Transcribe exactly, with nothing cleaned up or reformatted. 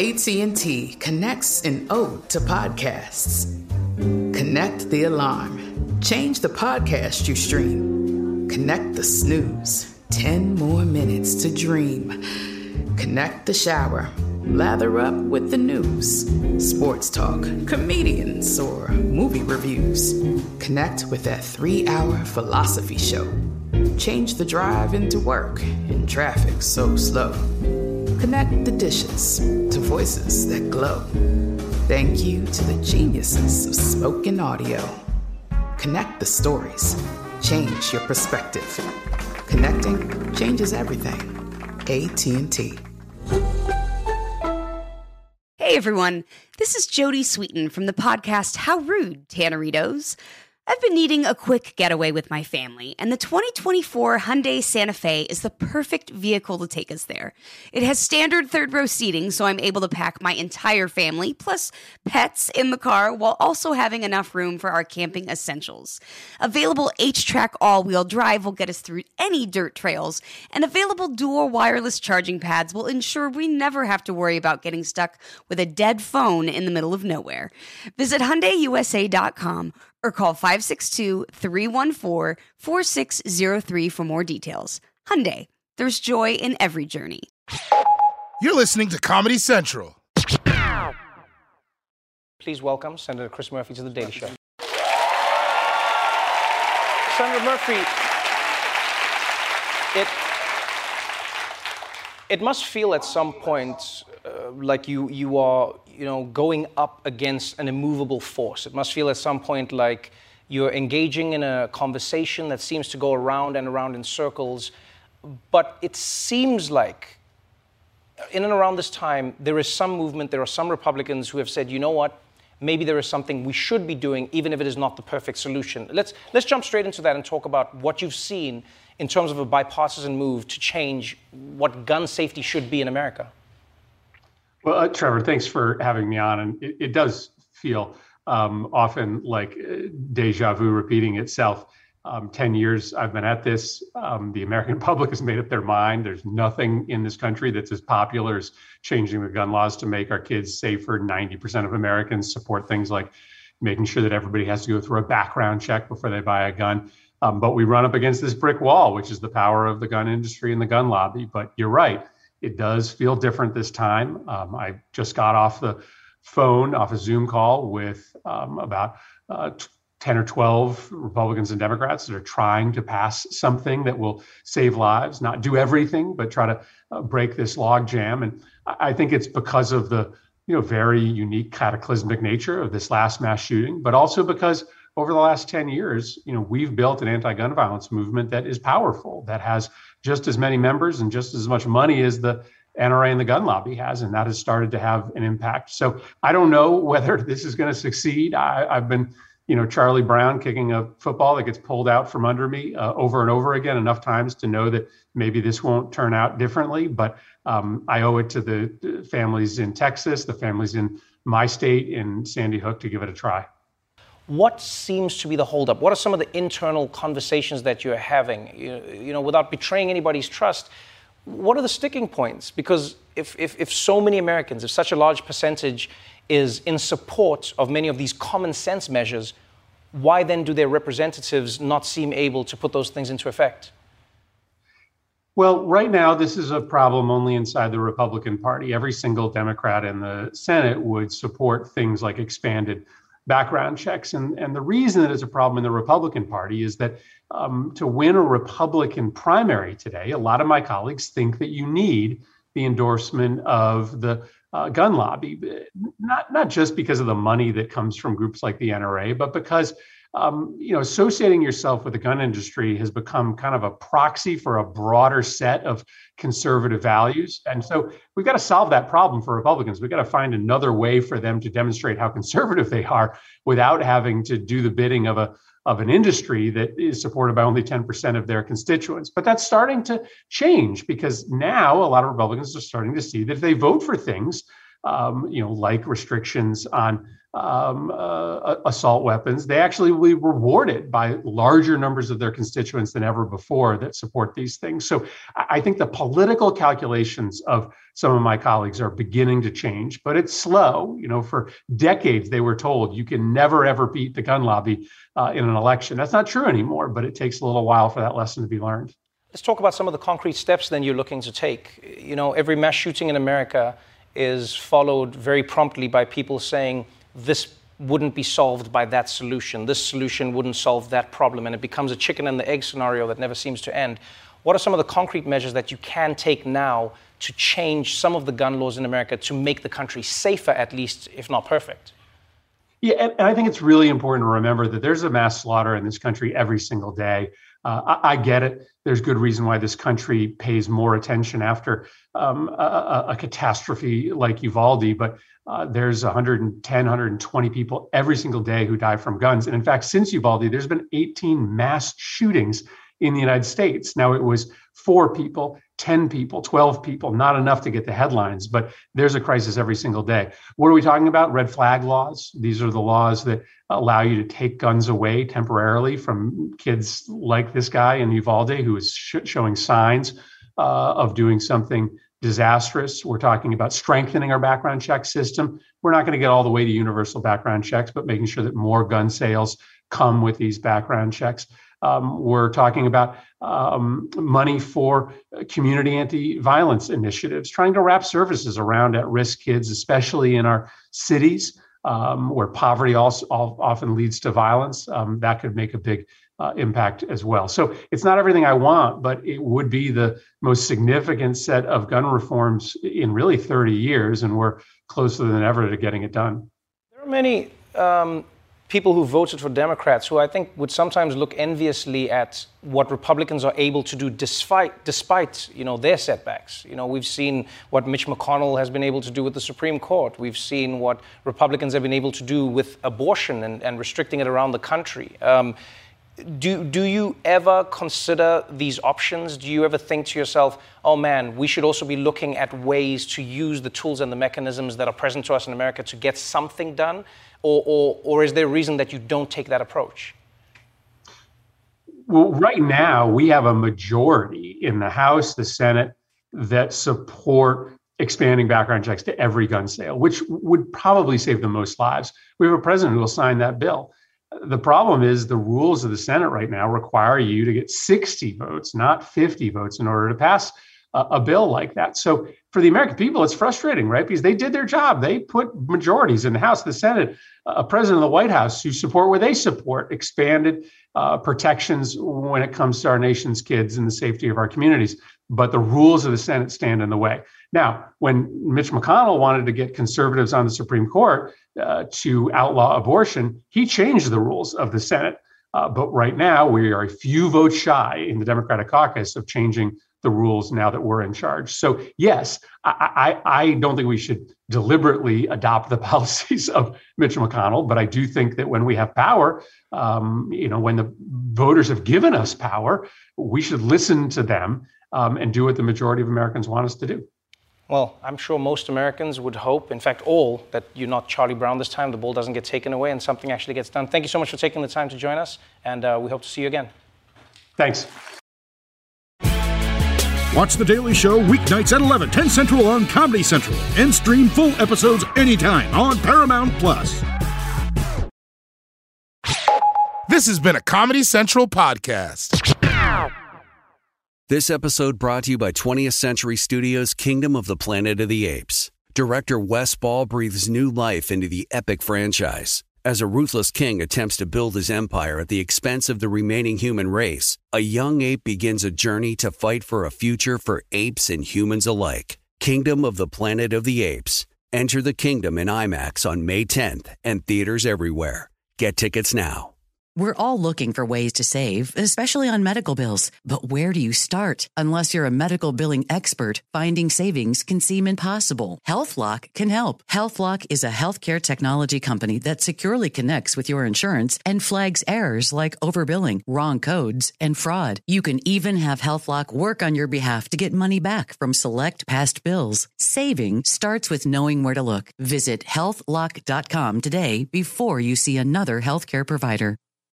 A T and T connects an ode to podcasts. Connect the alarm. Change the podcast you stream. Connect the snooze. Ten more minutes to dream. Connect the shower. Lather up with the news. Sports talk, comedians, or movie reviews. Connect with that three-hour philosophy show. Change the drive into work in traffic so slow. Connect the dishes to voices that glow. Thank you to the geniuses of spoken audio. Connect the stories. Change your perspective. Connecting changes everything. A T and T. Hey everyone, this is Jodie Sweetin from the podcast How Rude, Tanneritos. I've been needing a quick getaway with my family, and the twenty twenty-four Hyundai Santa Fe is the perfect vehicle to take us there. It has standard third-row seating, so I'm able to pack my entire family, plus pets, in the car, while also having enough room for our camping essentials. Available H-Track all-wheel drive will get us through any dirt trails, and available dual wireless charging pads will ensure we never have to worry about getting stuck with a dead phone in the middle of nowhere. Visit Hyundai U S A dot com or call five six two, three one four, four six zero three for more details. Hyundai, there's joy in every journey. You're listening to Comedy Central. Please welcome Senator Chris Murphy to The Daily Show. Senator Murphy, it, it must feel at some point uh, like you, you are you know, going up against an immovable force. It must feel at some point like you're engaging in a conversation that seems to go around and around in circles. But it seems like in and around this time, there is some movement, there are some Republicans who have said, you know what, maybe there is something we should be doing, even if it is not the perfect solution. Let's, let's jump straight into that and talk about what you've seen in terms of a bipartisan move to change what gun safety should be in America. Well, uh, Trevor, thanks for having me on. And it, it does feel um, often like uh, deja vu repeating itself. Um, ten years I've been at this. Um, the American public has made up their mind. There's nothing in this country that's as popular as changing the gun laws to make our kids safer. ninety percent of Americans support things like making sure that everybody has to go through a background check before they buy a gun. Um, but we run up against this brick wall, which is the power of the gun industry and the gun lobby. But you're right. It does feel different this time. Um, I just got off the phone, off a Zoom call with um, about uh, ten or twelve Republicans and Democrats that are trying to pass something that will save lives, not do everything, but try to uh, break this log jam. And I think it's because of the you know very unique cataclysmic nature of this last mass shooting, but also because over the last ten years, you know, we've built an anti-gun violence movement that is powerful, that has just as many members and just as much money as the N R A and the gun lobby has, and that has started to have an impact. So I don't know whether this is going to succeed. I, I've been, you know, Charlie Brown kicking a football that gets pulled out from under me uh, over and over again enough times to know that maybe this won't turn out differently. But um, I owe it to the families in Texas, the families in my state, in Sandy Hook, to give it a try. What seems to be the holdup? What are some of the internal conversations that you're having? You, you know, without betraying anybody's trust, what are the sticking points? Because if, if, if so many Americans, if such a large percentage is in support of many of these common sense measures, why then do their representatives not seem able to put those things into effect? Well, right now, this is a problem only inside the Republican Party. Every single Democrat in the Senate would support things like expanded background checks. And, and the reason that it's a problem in the Republican Party is that um, to win a Republican primary today, a lot of my colleagues think that you need the endorsement of the uh, gun lobby, not, not just because of the money that comes from groups like the N R A, but because Um, you know, associating yourself with the gun industry has become kind of a proxy for a broader set of conservative values. And so we've got to solve that problem for Republicans. We've got to find another way for them to demonstrate how conservative they are without having to do the bidding of a of an industry that is supported by only ten percent of their constituents. But that's starting to change because now a lot of Republicans are starting to see that if they vote for things, um, you know, like restrictions on um, uh, assault weapons, they actually will be rewarded by larger numbers of their constituents than ever before that support these things. So I think the political calculations of some of my colleagues are beginning to change, but it's slow. You know, for decades, they were told you can never, ever beat the gun lobby uh, in an election. That's not true anymore, but it takes a little while for that lesson to be learned. Let's talk about some of the concrete steps then you're looking to take. You know, every mass shooting in America is followed very promptly by people saying, this wouldn't be solved by that solution. This solution wouldn't solve that problem. And it becomes a chicken and the egg scenario that never seems to end. What are some of the concrete measures that you can take now to change some of the gun laws in America to make the country safer, at least, if not perfect? Yeah, and, and I think it's really important to remember that there's a mass slaughter in this country every single day. Uh, I, I get it. There's good reason why this country pays more attention after um, a, a catastrophe like Uvalde, but uh, there's one hundred ten, one hundred twenty people every single day who die from guns. And in fact, since Uvalde, there's been eighteen mass shootings in the United States. Now, it was four people, ten people, twelve people, not enough to get the headlines, but there's a crisis every single day. What are we talking about? Red flag laws. These are the laws that allow you to take guns away temporarily from kids like this guy in Uvalde who is sh- showing signs uh, of doing something disastrous. We're talking about strengthening our background check system. We're not going to get all the way to universal background checks, but making sure that more gun sales come with these background checks. Um, we're talking about um, money for community anti-violence initiatives, trying to wrap services around at-risk kids, especially in our cities um, where poverty also often leads to violence. Um, that could make a big uh, impact as well. So it's not everything I want, but it would be the most significant set of gun reforms in really thirty years, and we're closer than ever to getting it done. There are many um people who voted for Democrats who I think would sometimes look enviously at what Republicans are able to do despite, despite you know, their setbacks. You know, we've seen what Mitch McConnell has been able to do with the Supreme Court. We've seen what Republicans have been able to do with abortion and, and restricting it around the country. Um, do, do you ever consider these options? Do you ever think to yourself, oh man, we should also be looking at ways to use the tools and the mechanisms that are present to us in America to get something done? Or, or, or is there a reason that you don't take that approach? Well, right now, we have a majority in the House, the Senate, that support expanding background checks to every gun sale, which would probably save the most lives. We have a president who will sign that bill. The problem is the rules of the Senate right now require you to get sixty votes, not fifty votes, in order to pass a, a bill like that. So for the American people, it's frustrating, right? Because they did their job. They put majorities in the House, the Senate, a president of the White House who support where they support expanded uh, protections when it comes to our nation's kids and the safety of our communities. But the rules of the Senate stand in the way. Now, when Mitch McConnell wanted to get conservatives on the Supreme Court uh, to outlaw abortion, he changed the rules of the Senate. Uh, but right now, we are a few votes shy in the Democratic caucus of changing the rules now that we're in charge. So yes, I, I, I don't think we should deliberately adopt the policies of Mitch McConnell, but I do think that when we have power, um, you know, when the voters have given us power, we should listen to them um, and do what the majority of Americans want us to do. Well, I'm sure most Americans would hope, in fact, all, that you're not Charlie Brown this time, the ball doesn't get taken away and something actually gets done. Thank you so much for taking the time to join us, and uh, we hope to see you again. Thanks. Watch The Daily Show weeknights at eleven, ten Central on Comedy Central, and stream full episodes anytime on Paramount Plus. This has been a Comedy Central podcast. This episode brought to you by twentieth Century Studios' Kingdom of the Planet of the Apes. Director Wes Ball breathes new life into the epic franchise. As a ruthless king attempts to build his empire at the expense of the remaining human race, a young ape begins a journey to fight for a future for apes and humans alike. Kingdom of the Planet of the Apes. Enter the kingdom in IMAX on May tenth and theaters everywhere. Get tickets now. We're all looking for ways to save, especially on medical bills. But where do you start? Unless you're a medical billing expert, finding savings can seem impossible. HealthLock can help. HealthLock is a healthcare technology company that securely connects with your insurance and flags errors like overbilling, wrong codes, and fraud. You can even have HealthLock work on your behalf to get money back from select past bills. Saving starts with knowing where to look. Visit health lock dot com today before you see another healthcare provider.